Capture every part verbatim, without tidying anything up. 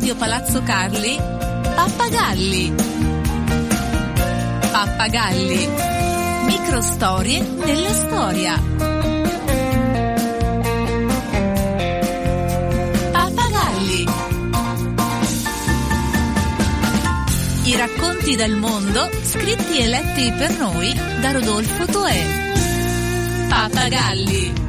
Radio Palazzo Carli, Pappagalli. Pappagalli, microstorie nella storia. Pappagalli. I racconti del mondo scritti e letti per noi da Rodolfo Toè. Pappagalli.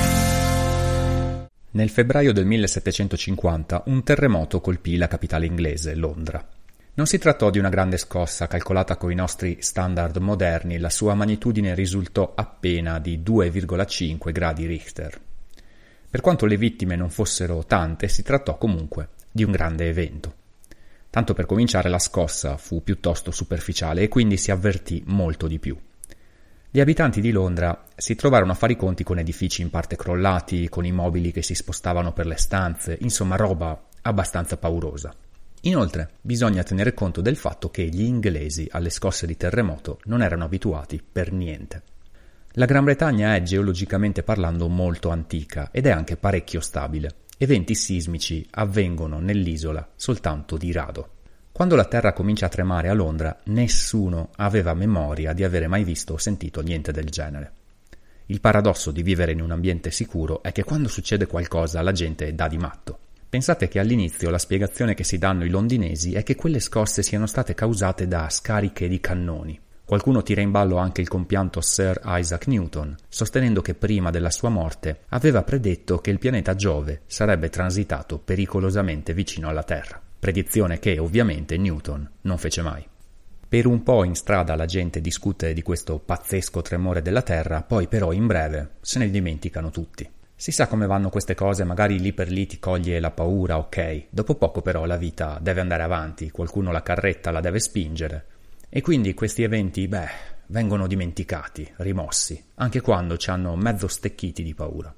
Nel febbraio del millesettecentocinquanta un terremoto colpì la capitale inglese, Londra. Non si trattò di una grande scossa calcolata coi nostri standard moderni, la sua magnitudine risultò appena di due virgola cinque gradi Richter. Per quanto le vittime non fossero tante, si trattò comunque di un grande evento. Tanto per cominciare, la scossa fu piuttosto superficiale e quindi si avvertì molto di più. Gli abitanti di Londra si trovarono a fare i conti con edifici in parte crollati, con i mobili che si spostavano per le stanze, insomma roba abbastanza paurosa. Inoltre bisogna tenere conto del fatto che gli inglesi alle scosse di terremoto non erano abituati per niente. La Gran Bretagna è geologicamente parlando molto antica ed è anche parecchio stabile. Eventi sismici avvengono nell'isola soltanto di rado. Quando la terra comincia a tremare a Londra, nessuno aveva memoria di avere mai visto o sentito niente del genere. Il paradosso di vivere in un ambiente sicuro è che quando succede qualcosa la gente dà di matto. Pensate che all'inizio la spiegazione che si danno i londinesi è che quelle scosse siano state causate da scariche di cannoni. Qualcuno tira in ballo anche il compianto Sir Isaac Newton, sostenendo che prima della sua morte aveva predetto che il pianeta Giove sarebbe transitato pericolosamente vicino alla Terra. Predizione che ovviamente Newton non fece mai. Per un po' in strada la gente discute di questo pazzesco tremore della Terra, poi però in breve se ne dimenticano tutti. Si sa come vanno queste cose, magari lì per lì ti coglie la paura, ok, dopo poco però la vita deve andare avanti, qualcuno la carretta la deve spingere e quindi questi eventi, beh, vengono dimenticati, rimossi, anche quando ci hanno mezzo stecchiti di paura.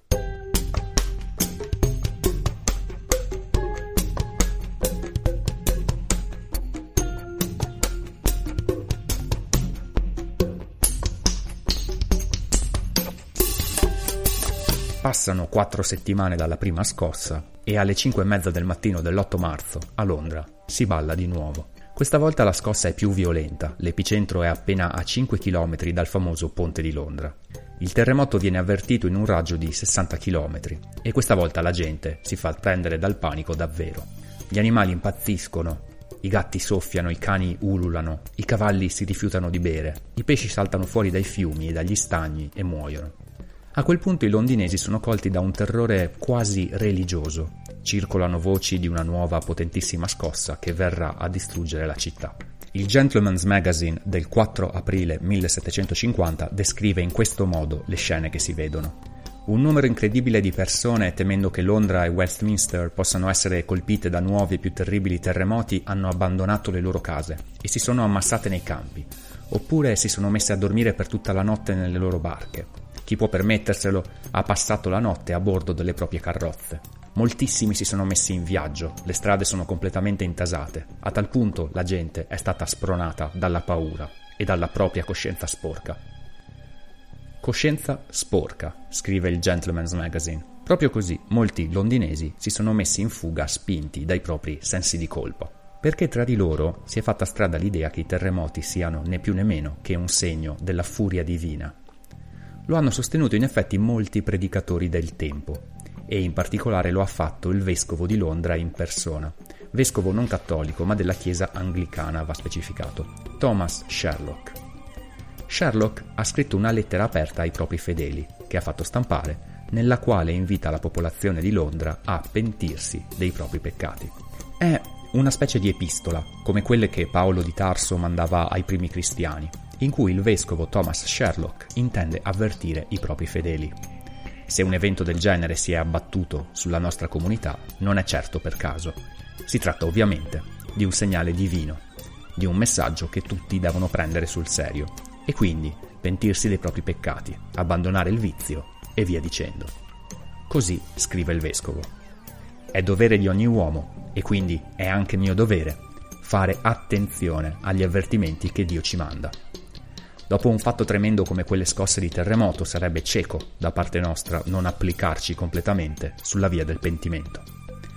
Passano quattro settimane dalla prima scossa e alle cinque e mezza del mattino dell'otto marzo a Londra si balla di nuovo. Questa volta la scossa è più violenta, l'epicentro è appena a cinque chilometri dal famoso ponte di Londra. Il terremoto viene avvertito in un raggio di sessanta chilometri e questa volta la gente si fa prendere dal panico davvero. Gli animali impazziscono, i gatti soffiano, i cani ululano, i cavalli si rifiutano di bere, i pesci saltano fuori dai fiumi e dagli stagni e muoiono. A quel punto i londinesi sono colti da un terrore quasi religioso. Circolano voci di una nuova potentissima scossa che verrà a distruggere la città. Il Gentleman's Magazine del quattro aprile millesettecentocinquanta descrive in questo modo le scene che si vedono. Un numero incredibile di persone, temendo che Londra e Westminster possano essere colpite da nuovi e più terribili terremoti, hanno abbandonato le loro case e si sono ammassate nei campi, oppure si sono messe a dormire per tutta la notte nelle loro barche. Chi può permetterselo ha passato la notte a bordo delle proprie carrozze. Moltissimi si sono messi in viaggio, le strade sono completamente intasate. A tal punto la gente è stata spronata dalla paura e dalla propria coscienza sporca. Coscienza sporca, scrive il Gentleman's Magazine. Proprio così molti londinesi si sono messi in fuga spinti dai propri sensi di colpa. Perché tra di loro si è fatta strada l'idea che i terremoti siano né più né meno che un segno della furia divina. Lo hanno sostenuto in effetti molti predicatori del tempo e in particolare lo ha fatto il vescovo di Londra in persona, vescovo non cattolico ma della chiesa anglicana, va specificato, Thomas Sherlock. Sherlock ha scritto una lettera aperta ai propri fedeli che ha fatto stampare, nella quale invita la popolazione di Londra a pentirsi dei propri peccati. È una specie di epistola, come quelle che Paolo di Tarso mandava ai primi cristiani, in cui il vescovo Thomas Sherlock intende avvertire i propri fedeli. Se un evento del genere si è abbattuto sulla nostra comunità, non è certo per caso. Si tratta ovviamente di un segnale divino, di un messaggio che tutti devono prendere sul serio, e quindi pentirsi dei propri peccati, abbandonare il vizio e via dicendo. Così scrive il vescovo. È dovere di ogni uomo, e quindi è anche mio dovere, fare attenzione agli avvertimenti che Dio ci manda. Dopo un fatto tremendo come quelle scosse di terremoto sarebbe cieco da parte nostra non applicarci completamente sulla via del pentimento.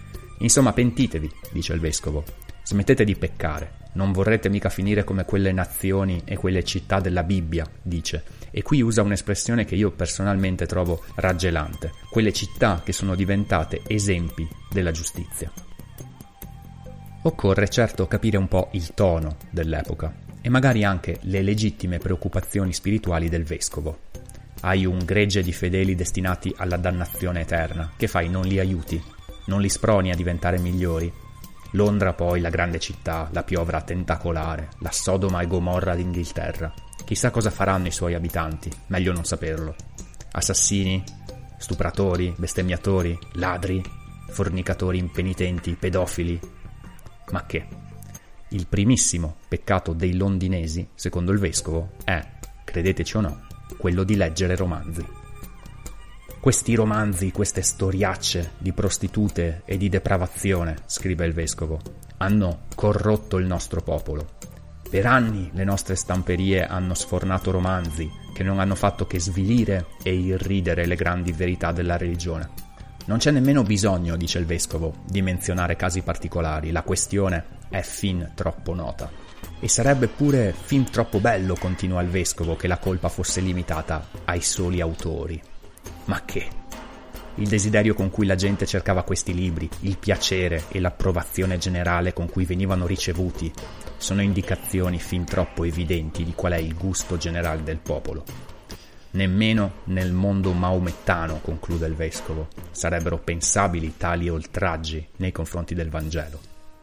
Insomma, pentitevi, dice il vescovo. Smettete di peccare. Non vorrete mica finire come quelle nazioni e quelle città della Bibbia, dice. E qui usa un'espressione che io personalmente trovo raggelante. Quelle città che sono diventate esempi della giustizia. Occorre certo capire un po' il tono dell'epoca e magari anche le legittime preoccupazioni spirituali del vescovo. Hai un gregge di fedeli destinati alla dannazione eterna. Che fai? Non li aiuti? Non li sproni a diventare migliori? Londra poi, la grande città, la piovra tentacolare, la Sodoma e Gomorra d'Inghilterra. Chissà cosa faranno i suoi abitanti, meglio non saperlo. Assassini, stupratori, bestemmiatori, ladri, fornicatori impenitenti, pedofili. Ma che? Il primissimo peccato dei londinesi, secondo il vescovo, è, credeteci o no, quello di leggere romanzi. Questi romanzi, queste storiacce di prostitute e di depravazione, scrive il vescovo, hanno corrotto il nostro popolo. Per anni le nostre stamperie hanno sfornato romanzi che non hanno fatto che svilire e irridere le grandi verità della religione. Non c'è nemmeno bisogno, dice il vescovo, di menzionare casi particolari, la questione è fin troppo nota. E sarebbe pure fin troppo bello, continua il vescovo, che la colpa fosse limitata ai soli autori. Ma che? Il desiderio con cui la gente cercava questi libri, il piacere e l'approvazione generale con cui venivano ricevuti, sono indicazioni fin troppo evidenti di qual è il gusto generale del popolo. Nemmeno nel mondo maomettano, conclude il vescovo, sarebbero pensabili tali oltraggi nei confronti del Vangelo.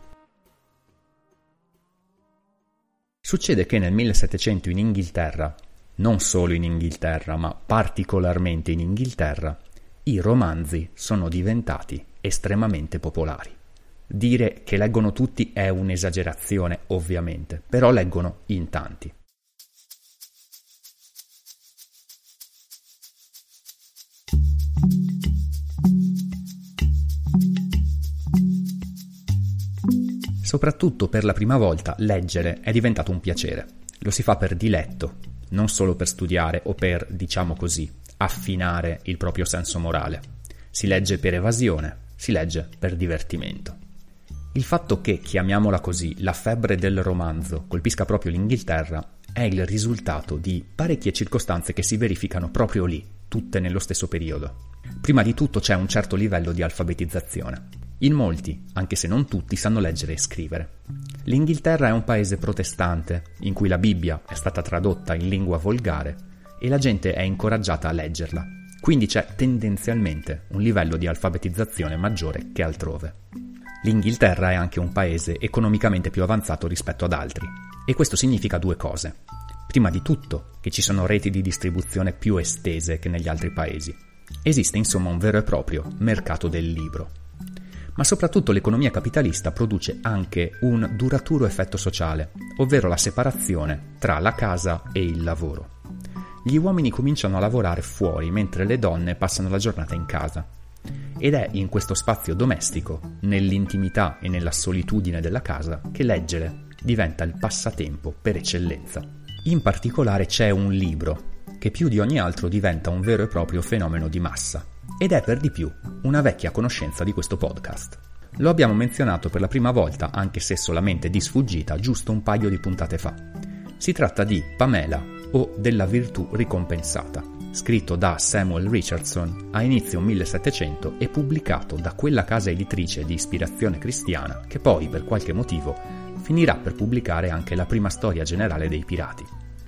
Succede che nel millesettecento in Inghilterra, non solo in Inghilterra, ma particolarmente in Inghilterra, i romanzi sono diventati estremamente popolari. Dire che leggono tutti è un'esagerazione, ovviamente, però leggono in tanti. Soprattutto per la prima volta leggere è diventato un piacere. Lo si fa per diletto, non solo per studiare o per, diciamo così, affinare il proprio senso morale. Si legge per evasione, si legge per divertimento. Il fatto che, chiamiamola così, la febbre del romanzo colpisca proprio l'Inghilterra è il risultato di parecchie circostanze che si verificano proprio lì, tutte nello stesso periodo. Prima di tutto c'è un certo livello di alfabetizzazione. In molti, anche se non tutti, sanno leggere e scrivere. L'Inghilterra è un paese protestante, in cui la Bibbia è stata tradotta in lingua volgare e la gente è incoraggiata a leggerla. Quindi c'è tendenzialmente un livello di alfabetizzazione maggiore che altrove. L'Inghilterra è anche un paese economicamente più avanzato rispetto ad altri, e questo significa due cose. Prima di tutto, che ci sono reti di distribuzione più estese che negli altri paesi. Esiste insomma un vero e proprio mercato del libro. Ma soprattutto l'economia capitalista produce anche un duraturo effetto sociale, ovvero la separazione tra la casa e il lavoro. Gli uomini cominciano a lavorare fuori mentre le donne passano la giornata in casa. Ed è in questo spazio domestico, nell'intimità e nella solitudine della casa, che leggere diventa il passatempo per eccellenza. In particolare c'è un libro che più di ogni altro diventa un vero e proprio fenomeno di massa. Ed è per di più una vecchia conoscenza di questo podcast. Lo abbiamo menzionato per la prima volta, anche se solamente di sfuggita, giusto un paio di puntate fa. Si tratta di Pamela o della virtù ricompensata, scritto da Samuel Richardson a inizio millesettecento e pubblicato da quella casa editrice di ispirazione cristiana che poi, per qualche motivo, finirà per pubblicare anche la prima storia generale dei pirati.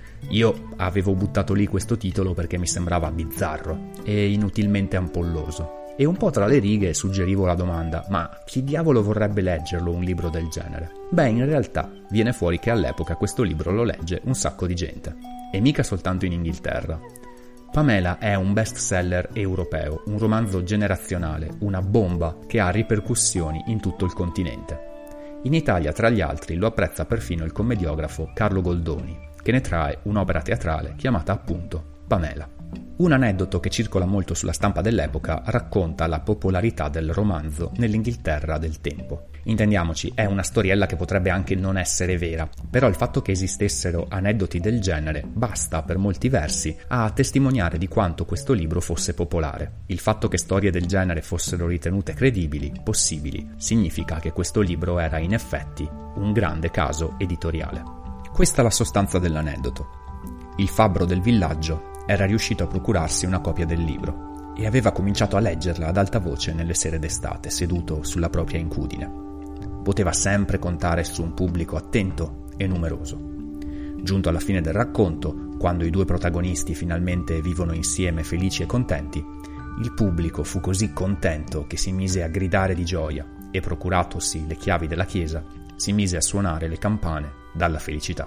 Io avevo buttato lì questo titolo perché mi sembrava bizzarro e inutilmente ampolloso, e un po' tra le righe suggerivo la domanda: ma chi diavolo vorrebbe leggerlo un libro del genere? Beh, in realtà viene fuori che all'epoca questo libro lo legge un sacco di gente, e mica soltanto in Inghilterra. Pamela è un bestseller europeo, un romanzo generazionale, una bomba che ha ripercussioni in tutto il continente. In Italia, tra gli altri, lo apprezza perfino il commediografo Carlo Goldoni, che ne trae un'opera teatrale chiamata appunto Pamela. Un aneddoto che circola molto sulla stampa dell'epoca racconta la popolarità del romanzo nell'Inghilterra del tempo. Intendiamoci, è una storiella che potrebbe anche non essere vera, però il fatto che esistessero aneddoti del genere basta per molti versi a testimoniare di quanto questo libro fosse popolare. Il fatto che storie del genere fossero ritenute credibili, possibili, significa che questo libro era in effetti un grande caso editoriale. Questa è la sostanza dell'aneddoto. Il fabbro del villaggio era riuscito a procurarsi una copia del libro e aveva cominciato a leggerla ad alta voce nelle sere d'estate, seduto sulla propria incudine. Poteva sempre contare su un pubblico attento e numeroso. Giunto alla fine del racconto, quando i due protagonisti finalmente vivono insieme felici e contenti, il pubblico fu così contento che si mise a gridare di gioia e, procuratosi le chiavi della chiesa, si mise a suonare le campane dalla felicità.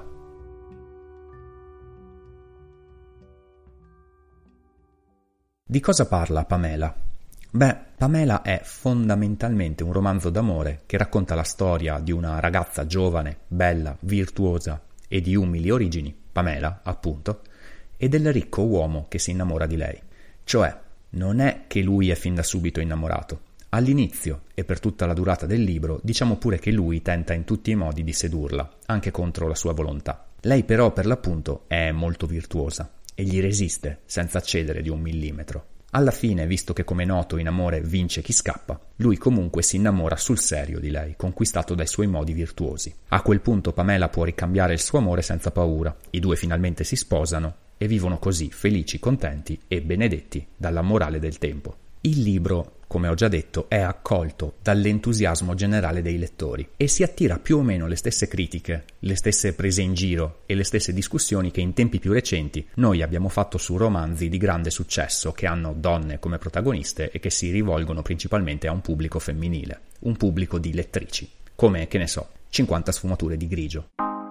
Di cosa parla Pamela? Beh, Pamela è fondamentalmente un romanzo d'amore che racconta la storia di una ragazza giovane, bella, virtuosa e di umili origini, Pamela, appunto, e del ricco uomo che si innamora di lei. Cioè, non è che lui è fin da subito innamorato. All'inizio e per tutta la durata del libro diciamo pure che lui tenta in tutti i modi di sedurla, anche contro la sua volontà. Lei però per l'appunto è molto virtuosa e gli resiste senza cedere di un millimetro. Alla fine, visto che come noto in amore vince chi scappa, lui comunque si innamora sul serio di lei, conquistato dai suoi modi virtuosi. A quel punto Pamela può ricambiare il suo amore senza paura, i due finalmente si sposano e vivono così felici, contenti e benedetti dalla morale del tempo. Il libro, come ho già detto, è accolto dall'entusiasmo generale dei lettori e si attira più o meno le stesse critiche, le stesse prese in giro e le stesse discussioni che in tempi più recenti noi abbiamo fatto su romanzi di grande successo che hanno donne come protagoniste e che si rivolgono principalmente a un pubblico femminile, un pubblico di lettrici, come, che ne so, cinquanta sfumature di grigio.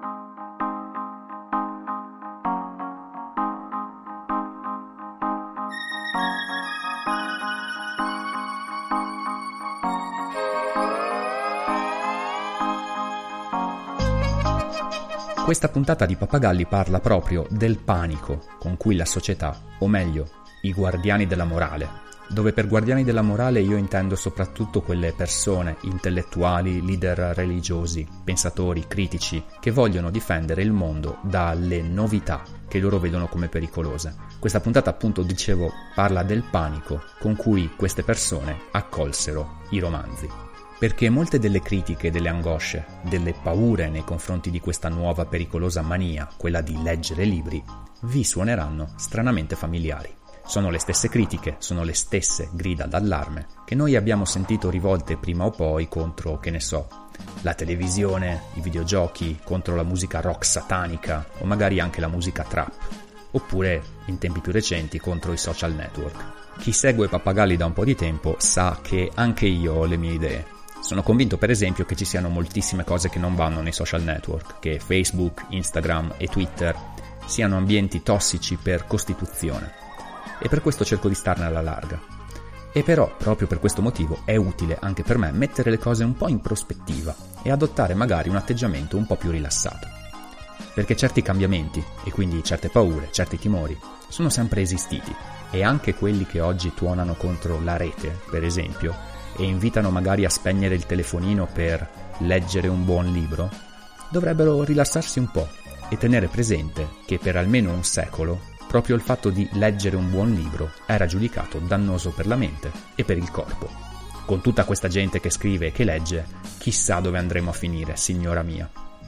Questa puntata di Pappagalli parla proprio del panico con cui la società, o meglio, i guardiani della morale, dove per guardiani della morale io intendo soprattutto quelle persone, intellettuali, leader religiosi, pensatori, critici, che vogliono difendere il mondo dalle novità che loro vedono come pericolose. Questa puntata, appunto, dicevo, parla del panico con cui queste persone accolsero i romanzi. Perché molte delle critiche, delle angosce, delle paure nei confronti di questa nuova pericolosa mania, quella di leggere libri, vi suoneranno stranamente familiari. Sono le stesse critiche, sono le stesse grida d'allarme che noi abbiamo sentito rivolte prima o poi contro, che ne so, la televisione, i videogiochi, contro la musica rock satanica o magari anche la musica trap, oppure, in tempi più recenti, contro i social network. Chi segue Pappagalli da un po' di tempo sa che anche io ho le mie idee. Sono convinto, per esempio, che ci siano moltissime cose che non vanno nei social network, che Facebook, Instagram e Twitter siano ambienti tossici per costituzione. E per questo cerco di starne alla larga. E però, proprio per questo motivo, è utile anche per me mettere le cose un po' in prospettiva e adottare magari un atteggiamento un po' più rilassato. Perché certi cambiamenti, e quindi certe paure, certi timori, sono sempre esistiti. E anche quelli che oggi tuonano contro la rete, per esempio, e invitano magari a spegnere il telefonino per leggere un buon libro, dovrebbero rilassarsi un po' e tenere presente che per almeno un secolo proprio il fatto di leggere un buon libro era giudicato dannoso per la mente e per il corpo. Con tutta questa gente che scrive e che legge, chissà dove andremo a finire, signora mia.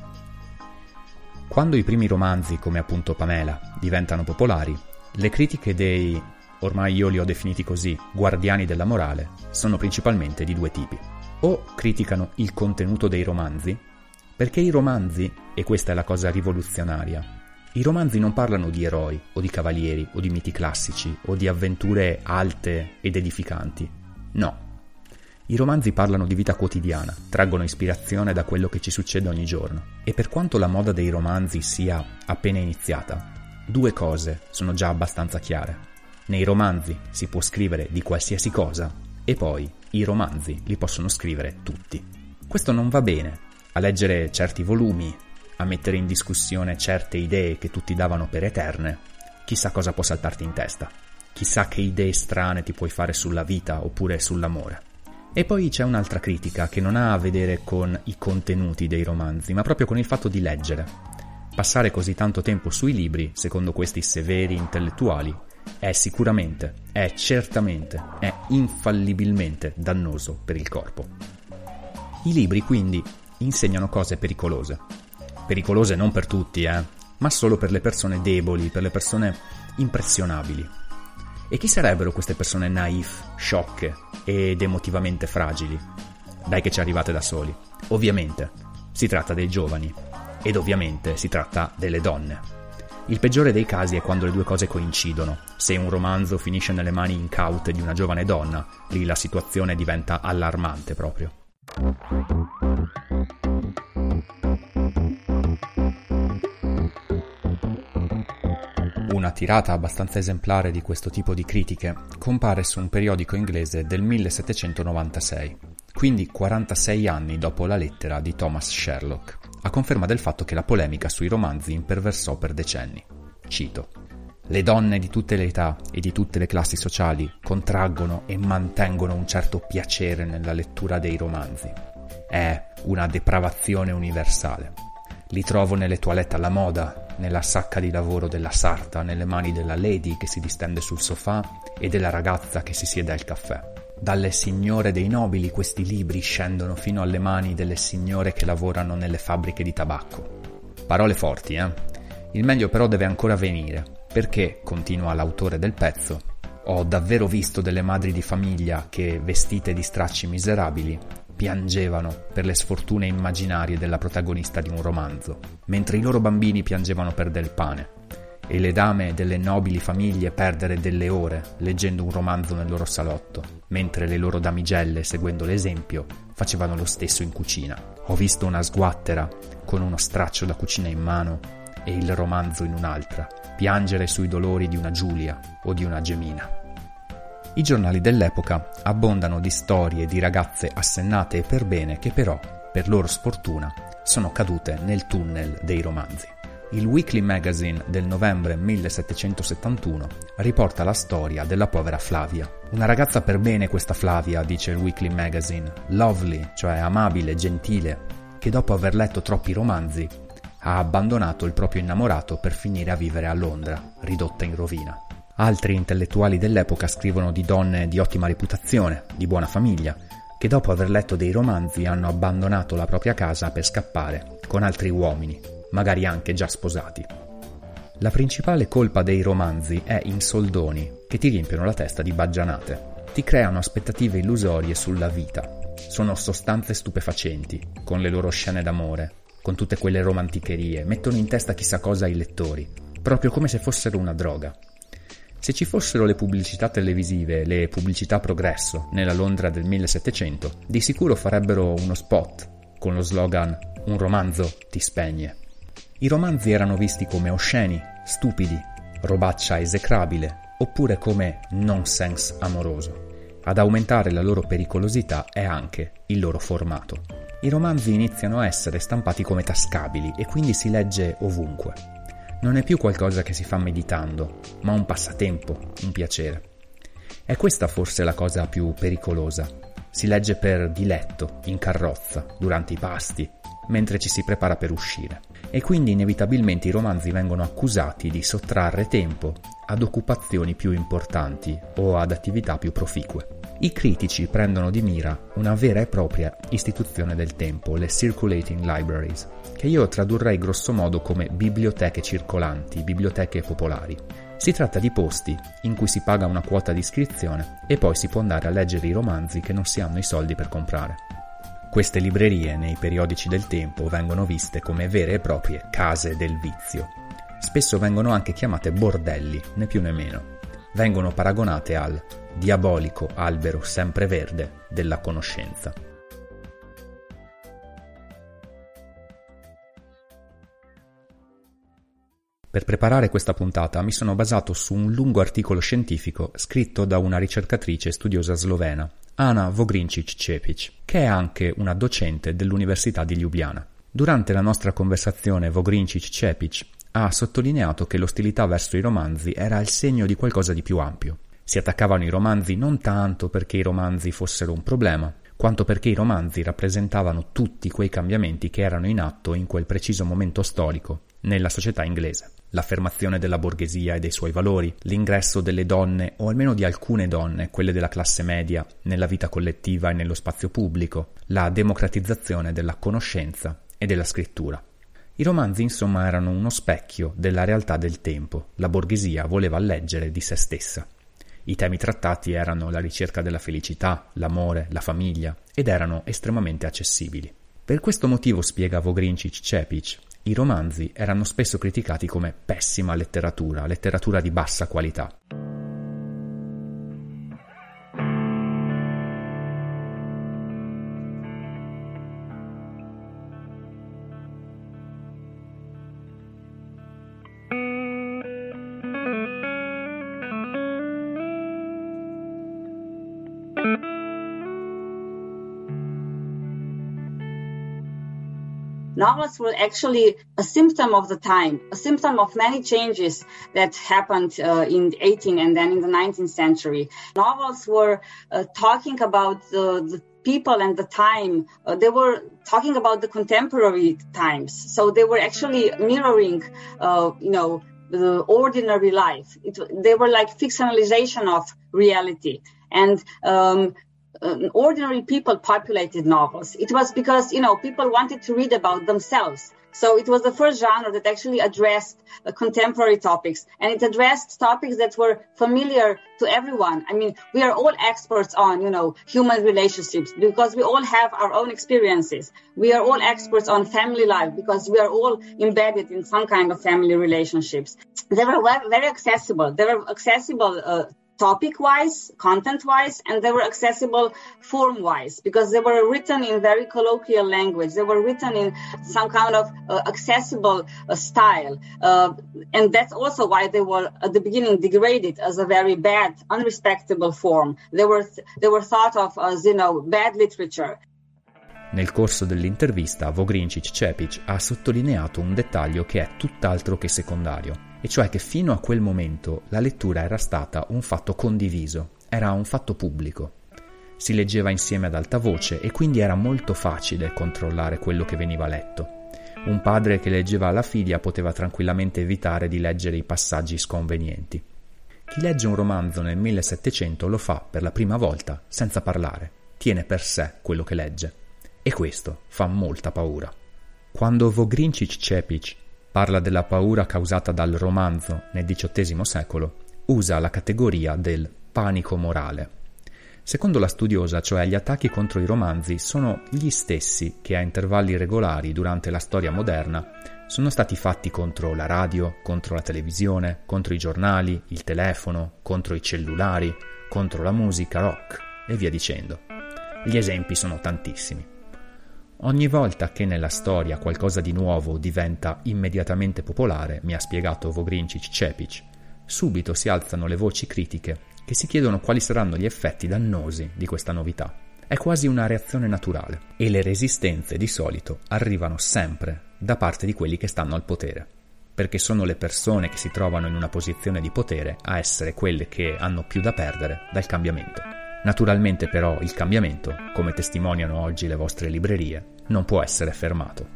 Quando i primi romanzi, come appunto Pamela, diventano popolari, le critiche dei, ormai io li ho definiti così, guardiani della morale, sono principalmente di due tipi. O criticano il contenuto dei romanzi, perché i romanzi, e questa è la cosa rivoluzionaria, i romanzi non parlano di eroi, o di cavalieri, o di miti classici, o di avventure alte ed edificanti. No. I romanzi parlano di vita quotidiana, traggono ispirazione da quello che ci succede ogni giorno. E per quanto la moda dei romanzi sia appena iniziata, due cose sono già abbastanza chiare. Nei romanzi si può scrivere di qualsiasi cosa e poi i romanzi li possono scrivere tutti. Questo non va bene. A leggere certi volumi, a mettere in discussione certe idee che tutti davano per eterne, chissà cosa può saltarti in testa. chissà che idee strane ti puoi fare sulla vita oppure sull'amore. E poi c'è un'altra critica che non ha a vedere con i contenuti dei romanzi, ma proprio con il fatto di leggere. Passare così tanto tempo sui libri, secondo questi severi intellettuali, è sicuramente, è certamente, è infallibilmente dannoso per il corpo. I libri quindi insegnano cose pericolose. Pericolose non per tutti, eh, ma solo per le persone deboli, per le persone impressionabili. E chi sarebbero queste persone naif, sciocche ed emotivamente fragili? Dai che ci arrivate da soli. Ovviamente si tratta dei giovani ed ovviamente si tratta delle donne. Il peggiore dei casi è quando le due cose coincidono. Se un romanzo finisce nelle mani incaute di una giovane donna, lì la situazione diventa allarmante proprio. Una tirata abbastanza esemplare di questo tipo di critiche compare su un periodico inglese del millesettecentonovantasei, quindi quarantasei anni dopo la lettera di Thomas Sherlock, a conferma del fatto che la polemica sui romanzi imperversò per decenni. Cito: «Le donne di tutte le età e di tutte le classi sociali contraggono e mantengono un certo piacere nella lettura dei romanzi. È una depravazione universale. Li trovo nelle toilette alla moda, nella sacca di lavoro della sarta, nelle mani della lady che si distende sul sofà e della ragazza che si siede al caffè. Dalle signore dei nobili questi libri scendono fino alle mani delle signore che lavorano nelle fabbriche di tabacco». Parole forti, eh? Il meglio però deve ancora venire, perché, continua l'autore del pezzo, ho davvero visto delle madri di famiglia che, vestite di stracci miserabili, piangevano per le sfortune immaginarie della protagonista di un romanzo, mentre i loro bambini piangevano per del pane, e le dame delle nobili famiglie perdere delle ore leggendo un romanzo nel loro salotto, mentre le loro damigelle, seguendo l'esempio, facevano lo stesso in cucina. Ho visto una sguattera con uno straccio da cucina in mano e il romanzo in un'altra, piangere sui dolori di una Giulia o di una Gemina. I giornali dell'epoca abbondano di storie di ragazze assennate e per bene che però, per loro sfortuna, sono cadute nel tunnel dei romanzi. Il Weekly Magazine del novembre millesettecentosettantuno riporta la storia della povera Flavia. Una ragazza per bene questa Flavia, dice il Weekly Magazine, lovely, cioè amabile, gentile, che dopo aver letto troppi romanzi ha abbandonato il proprio innamorato per finire a vivere a Londra, ridotta in rovina. Altri intellettuali dell'epoca scrivono di donne di ottima reputazione, di buona famiglia, che dopo aver letto dei romanzi hanno abbandonato la propria casa per scappare con altri uomini, magari anche già sposati. La principale colpa dei romanzi è in soldoni che ti riempiono la testa di baggianate, ti creano aspettative illusorie sulla vita. Sono sostanze stupefacenti, con le loro scene d'amore, con tutte quelle romanticherie, mettono in testa chissà cosa ai lettori, proprio come se fossero una droga. Se ci fossero le pubblicità televisive, le pubblicità progresso, nella Londra del millesettecento, di sicuro farebbero uno spot con lo slogan «Un romanzo ti spegne». I romanzi erano visti come osceni, stupidi, robaccia esecrabile, oppure come nonsense amoroso. Ad aumentare la loro pericolosità è anche il loro formato. I romanzi iniziano a essere stampati come tascabili e quindi si legge ovunque. Non è più qualcosa che si fa meditando, ma un passatempo, un piacere. È questa forse la cosa più pericolosa. Si legge per diletto, in carrozza, durante i pasti, mentre ci si prepara per uscire. E quindi inevitabilmente i romanzi vengono accusati di sottrarre tempo ad occupazioni più importanti o ad attività più proficue. I critici prendono di mira una vera e propria istituzione del tempo, le circulating libraries, che io tradurrei grossomodo come biblioteche circolanti, biblioteche popolari. Si tratta di posti in cui si paga una quota di iscrizione e poi si può andare a leggere i romanzi che non si hanno i soldi per comprare. Queste librerie nei periodici del tempo vengono viste come vere e proprie case del vizio. Spesso vengono anche chiamate bordelli, né più né meno. Vengono paragonate al diabolico albero sempreverde della conoscenza. Per preparare questa puntata mi sono basato su un lungo articolo scientifico scritto da una ricercatrice studiosa slovena, Ana Vogrinčić-Čepić, che è anche una docente dell'Università di Ljubljana. Durante la nostra conversazione Vogrinčić-Čepić ha sottolineato che l'ostilità verso i romanzi era il segno di qualcosa di più ampio. Si attaccavano i romanzi non tanto perché i romanzi fossero un problema, quanto perché i romanzi rappresentavano tutti quei cambiamenti che erano in atto in quel preciso momento storico nella società inglese. L'affermazione della borghesia e dei suoi valori, l'ingresso delle donne, o almeno di alcune donne, quelle della classe media, nella vita collettiva e nello spazio pubblico, la democratizzazione della conoscenza e della scrittura. I romanzi, insomma, erano uno specchio della realtà del tempo. La borghesia voleva leggere di se stessa. I temi trattati erano la ricerca della felicità, l'amore, la famiglia, ed erano estremamente accessibili. Per questo motivo, spiega Vogrinčić-Čepić, i romanzi erano spesso criticati come pessima letteratura, letteratura di bassa qualità. Novels were actually a symptom of the time, a symptom of many changes that happened uh, in the eighteenth and then in the nineteenth century. Novels were uh, talking about the, the people and the time. Uh, they were talking about the contemporary times. So they were actually mirroring, uh, you know, the ordinary life. It, they were like fictionalization of reality. And um, Uh, ordinary people populated novels. It was because, you know, people wanted to read about themselves. So it was the first genre that actually addressed uh, contemporary topics, and it addressed topics that were familiar to everyone. I mean, we are all experts on, you know, human relationships because we all have our own experiences. We are all experts on family life because we are all embedded in some kind of family relationships. They were very accessible. They were accessible uh, topic-wise, content-wise, and they were accessible form-wise because they were written in very colloquial language. They were written in some kind of uh, accessible uh, style. Uh, and that's also why they were at the beginning degraded as a very bad, unrespectable form. They were, th- they were thought of as, you know, bad literature. Nel corso dell'intervista, Vogrinčić-Čepić ha sottolineato un dettaglio che è tutt'altro che secondario, e cioè che fino a quel momento la lettura era stata un fatto condiviso, era un fatto pubblico. Si leggeva insieme ad alta voce e quindi era molto facile controllare quello che veniva letto. Un padre che leggeva alla figlia poteva tranquillamente evitare di leggere i passaggi sconvenienti. Chi legge un romanzo nel millesettecento lo fa per la prima volta senza parlare, tiene per sé quello che legge. E questo fa molta paura. Quando Vogrinčić-Čepić parla della paura causata dal romanzo nel diciottesimo secolo, usa la categoria del panico morale. Secondo la studiosa, cioè, gli attacchi contro i romanzi sono gli stessi che a intervalli regolari durante la storia moderna sono stati fatti contro la radio, contro la televisione, contro i giornali, il telefono, contro i cellulari, contro la musica rock e via dicendo. Gli esempi sono tantissimi. Ogni volta che nella storia qualcosa di nuovo diventa immediatamente popolare, mi ha spiegato Vogrinčić-Čepić, subito si alzano le voci critiche che si chiedono quali saranno gli effetti dannosi di questa novità. È quasi una reazione naturale e le resistenze di solito arrivano sempre da parte di quelli che stanno al potere, perché sono le persone che si trovano in una posizione di potere a essere quelle che hanno più da perdere dal cambiamento. Naturalmente però il cambiamento, come testimoniano oggi le vostre librerie, non può essere fermato.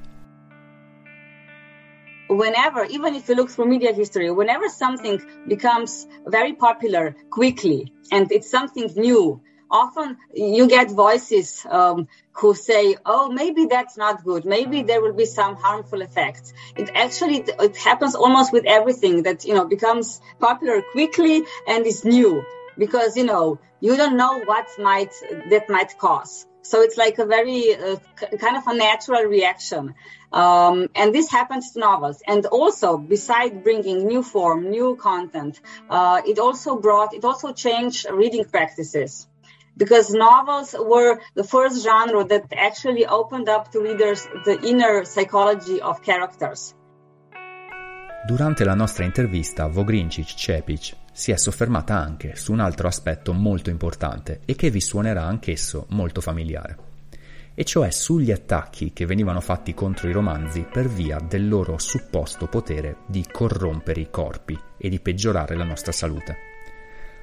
Whenever, even if you look through media history, whenever something becomes very popular quickly and it's something new, often you get voices um, who say, oh, maybe that's not good. Maybe there will be some harmful effects. It actually, it happens almost with everything that, you know, becomes popular quickly and is new. Because, you know, you don't know what might that might cause. So it's like a very uh, c- kind of a natural reaction. Um, and this happens to novels. And also, besides bringing new form, new content, uh, it also brought, it also changed reading practices. Because novels were the first genre that actually opened up to readers the inner psychology of characters. Durante la nostra intervista, Vogrinčić-Čepić si è soffermata anche su un altro aspetto molto importante e che vi suonerà anch'esso molto familiare, e cioè sugli attacchi che venivano fatti contro i romanzi per via del loro supposto potere di corrompere i corpi e di peggiorare la nostra salute.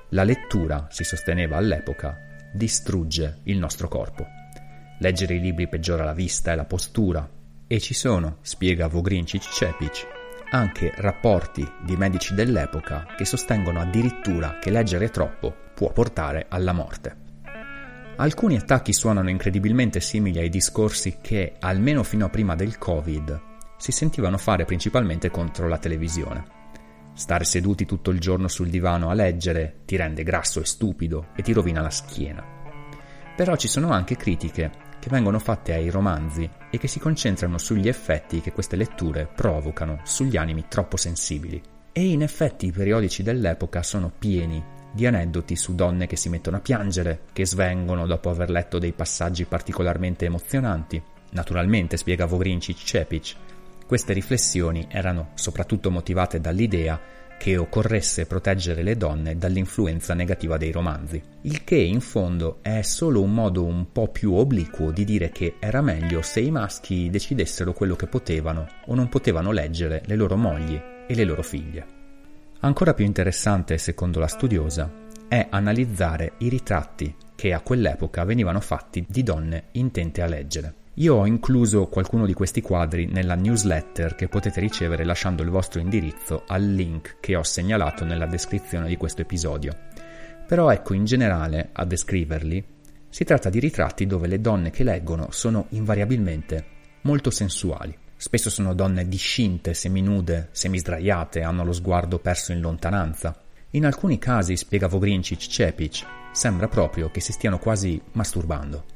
La lettura, si sosteneva all'epoca, distrugge il nostro corpo. Leggere i libri peggiora la vista e la postura, e ci sono, spiega Vogrinčić-Čepić, anche rapporti di medici dell'epoca che sostengono addirittura che leggere troppo può portare alla morte. Alcuni attacchi suonano incredibilmente simili ai discorsi che, almeno fino a prima del Covid, si sentivano fare principalmente contro la televisione. Stare seduti tutto il giorno sul divano a leggere ti rende grasso e stupido e ti rovina la schiena. Però ci sono anche critiche che vengono fatte ai romanzi e che si concentrano sugli effetti che queste letture provocano sugli animi troppo sensibili. E in effetti i periodici dell'epoca sono pieni di aneddoti su donne che si mettono a piangere, che svengono dopo aver letto dei passaggi particolarmente emozionanti. Naturalmente, spiega Vogrinčić-Čepić, queste riflessioni erano soprattutto motivate dall'idea che occorresse proteggere le donne dall'influenza negativa dei romanzi, il che in fondo è solo un modo un po' più obliquo di dire che era meglio se i maschi decidessero quello che potevano o non potevano leggere le loro mogli e le loro figlie. Ancora più interessante, secondo la studiosa, è analizzare i ritratti che a quell'epoca venivano fatti di donne intente a leggere. Io ho incluso qualcuno di questi quadri nella newsletter che potete ricevere lasciando il vostro indirizzo al link che ho segnalato nella descrizione di questo episodio. Però ecco, in generale, a descriverli, si tratta di ritratti dove le donne che leggono sono invariabilmente molto sensuali. Spesso sono donne discinte, seminude, semisdraiate, hanno lo sguardo perso in lontananza. In alcuni casi, spiega Vogrinčić-Čepić, sembra proprio che si stiano quasi masturbando.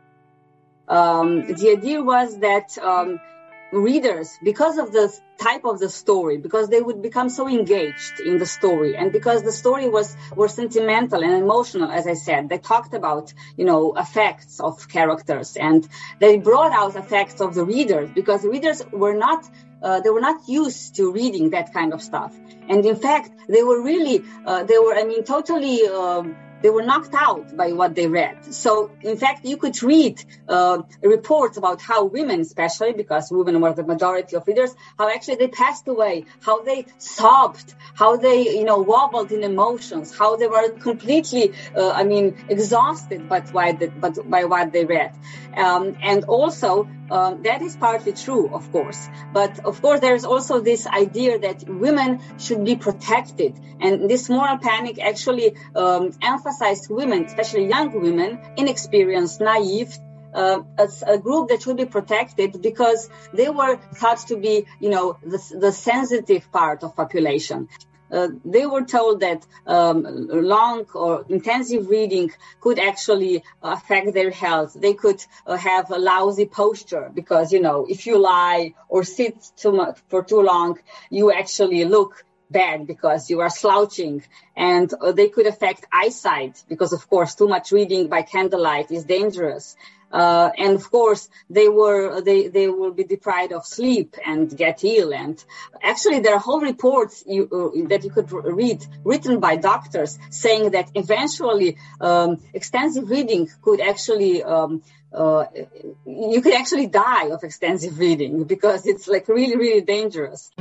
Um, the idea was that um, readers, because of the type of the story, because they would become so engaged in the story, and because the story was were sentimental and emotional, as I said, they talked about, you know, affects of characters, and they brought out affects of the readers, because the readers were not uh, they were not used to reading that kind of stuff, and in fact, they were really uh, they were, I mean, totally. Um, They were knocked out by what they read. So, in fact, you could read uh, reports about how women, especially because women were the majority of readers, how actually they passed away, how they sobbed, how they, you know, wobbled in emotions, how they were completely, uh, I mean, exhausted by, by, the, but by what they read. Um, and also, um, that is partly true, of course. But, of course, there's also this idea that women should be protected. And this moral panic actually um, emphasized women, especially young women, inexperienced, naive, uh, as a group that should be protected because they were thought to be, you know, the, the sensitive part of population. Uh, they were told that um, long or intensive reading could actually affect their health. They could uh, have a lousy posture because, you know, if you lie or sit too much for too long, you actually look bad because you are slouching, and uh, they could affect eyesight because, of course, too much reading by candlelight is dangerous. Uh, and of course, they were, they, they will be deprived of sleep and get ill. And actually, there are whole reports you, uh, that you could read written by doctors saying that eventually, um, extensive reading could actually, um, uh, you could actually die of extensive reading because it's like really, really dangerous.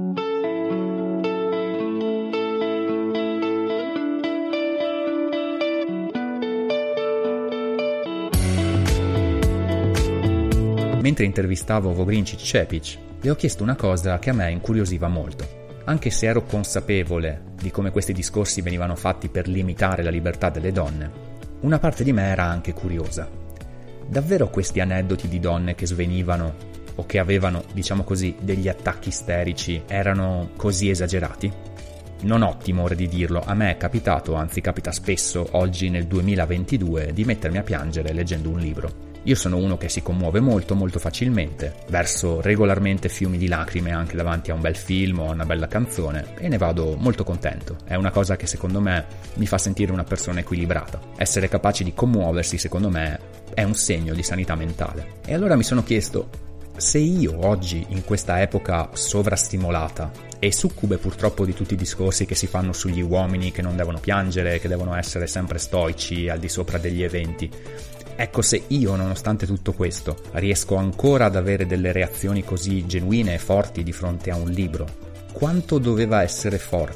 Mentre intervistavo Vogrinčić-Čepić, le ho chiesto una cosa che a me incuriosiva molto. Anche se ero consapevole di come questi discorsi venivano fatti per limitare la libertà delle donne, una parte di me era anche curiosa. Davvero questi aneddoti di donne che svenivano o che avevano, diciamo così, degli attacchi isterici erano così esagerati? Non ho timore di dirlo, a me è capitato, anzi capita spesso, oggi nel duemilaventidue, di mettermi a piangere leggendo un libro. Io sono uno che si commuove molto molto facilmente, verso regolarmente fiumi di lacrime anche davanti a un bel film o a una bella canzone e ne vado molto contento. È una cosa che secondo me mi fa sentire una persona equilibrata. Essere capaci di commuoversi secondo me è un segno di sanità mentale. E allora mi sono chiesto, se io oggi in questa epoca sovrastimolata e succube purtroppo di tutti i discorsi che si fanno sugli uomini che non devono piangere, che devono essere sempre stoici al di sopra degli eventi, ecco, se io, nonostante tutto questo, riesco ancora ad avere delle reazioni così genuine e forti di fronte a un libro, quanto doveva essere forte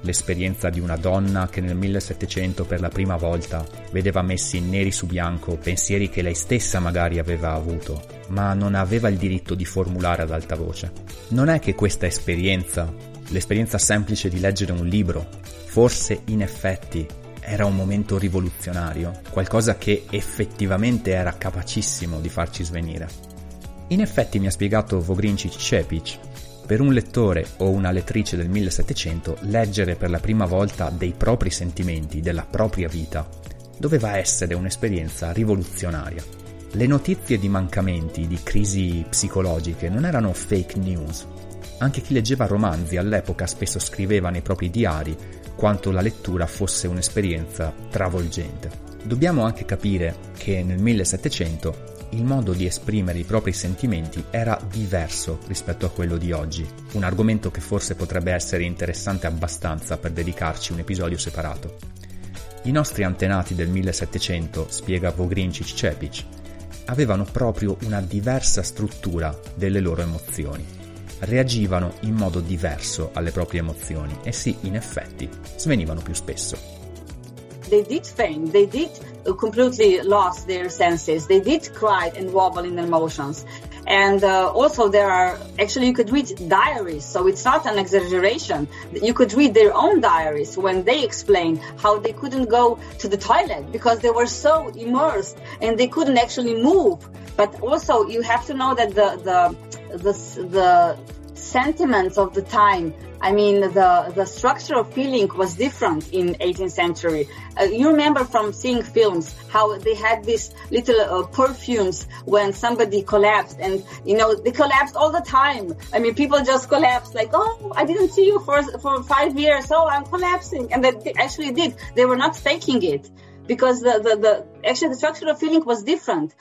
l'esperienza di una donna che nel millesettecento per la prima volta vedeva messi neri su bianco pensieri che lei stessa magari aveva avuto, ma non aveva il diritto di formulare ad alta voce. Non è che questa esperienza, l'esperienza semplice di leggere un libro, forse in effetti era un momento rivoluzionario, qualcosa che effettivamente era capacissimo di farci svenire. In effetti, mi ha spiegato Vogrinčić Čepić, per un lettore o una lettrice del millesettecento, leggere per la prima volta dei propri sentimenti, della propria vita, doveva essere un'esperienza rivoluzionaria. Le notizie di mancamenti, di crisi psicologiche non erano fake news. Anche chi leggeva romanzi all'epoca spesso scriveva nei propri diari quanto la lettura fosse un'esperienza travolgente. Dobbiamo anche capire che nel millesettecento il modo di esprimere i propri sentimenti era diverso rispetto a quello di oggi, un argomento che forse potrebbe essere interessante abbastanza per dedicarci un episodio separato. I nostri antenati del millesettecento, spiega Vogrinčić Čepić, avevano proprio una diversa struttura delle loro emozioni. Reagivano in modo diverso alle proprie emozioni e sì, in effetti, svenivano più spesso. They did faint, they did uh, completely lost their senses, they did cry and wobble in their emotions. And uh, also there are, actually you could read diaries, so it's not an exaggeration. You could read their own diaries when they explain how they couldn't go to the toilet because they were so immersed and they couldn't actually move. But also you have to know that the, the, the, the sentiments of the time, I mean, the, the structure of feeling was different in eighteenth century. Uh, you remember from seeing films how they had these little uh, perfumes when somebody collapsed, and, you know, they collapsed all the time. I mean, people just collapsed like, oh, I didn't see you for, for five years, oh, I'm collapsing. And they actually did. They were not faking it because the, the, the actually the structure of feeling was different.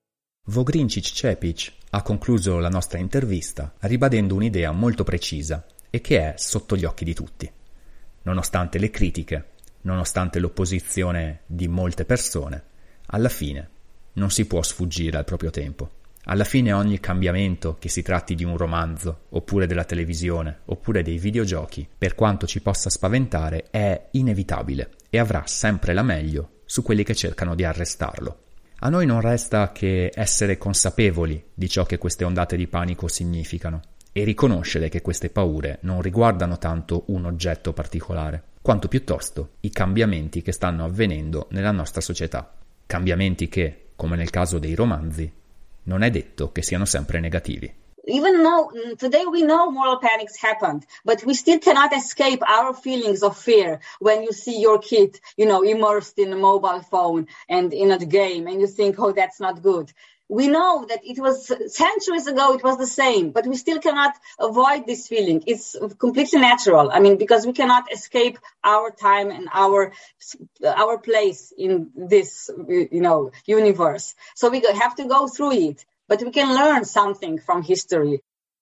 Vogrinčić Čepić ha concluso la nostra intervista ribadendo un'idea molto precisa e che è sotto gli occhi di tutti. Nonostante le critiche, nonostante l'opposizione di molte persone, alla fine non si può sfuggire al proprio tempo. Alla fine ogni cambiamento, che si tratti di un romanzo, oppure della televisione, oppure dei videogiochi, per quanto ci possa spaventare, è inevitabile e avrà sempre la meglio su quelli che cercano di arrestarlo. A noi non resta che essere consapevoli di ciò che queste ondate di panico significano e riconoscere che queste paure non riguardano tanto un oggetto particolare, quanto piuttosto i cambiamenti che stanno avvenendo nella nostra società. Cambiamenti che, come nel caso dei romanzi, non è detto che siano sempre negativi. Even though today we know moral panics happened, but we still cannot escape our feelings of fear when you see your kid, you know, immersed in a mobile phone and in a game and you think, oh, that's not good. We know that it was centuries ago, it was the same, but we still cannot avoid this feeling. It's completely natural. I mean, because we cannot escape our time and our, our place in this, you know, universe. So we have to go through it. But we can learn something from history.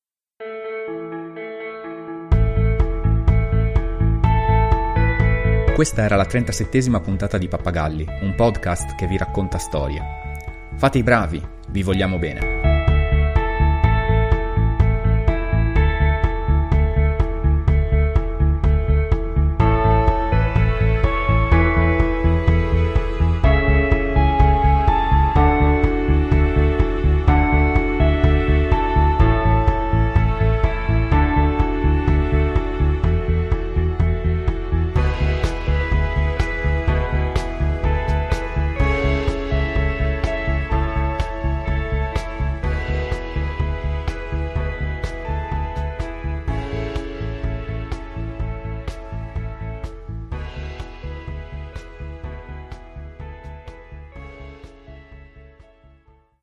Questa era la trentasettesima puntata di Pappagalli, un podcast che vi racconta storie. Fate i bravi, vi vogliamo bene.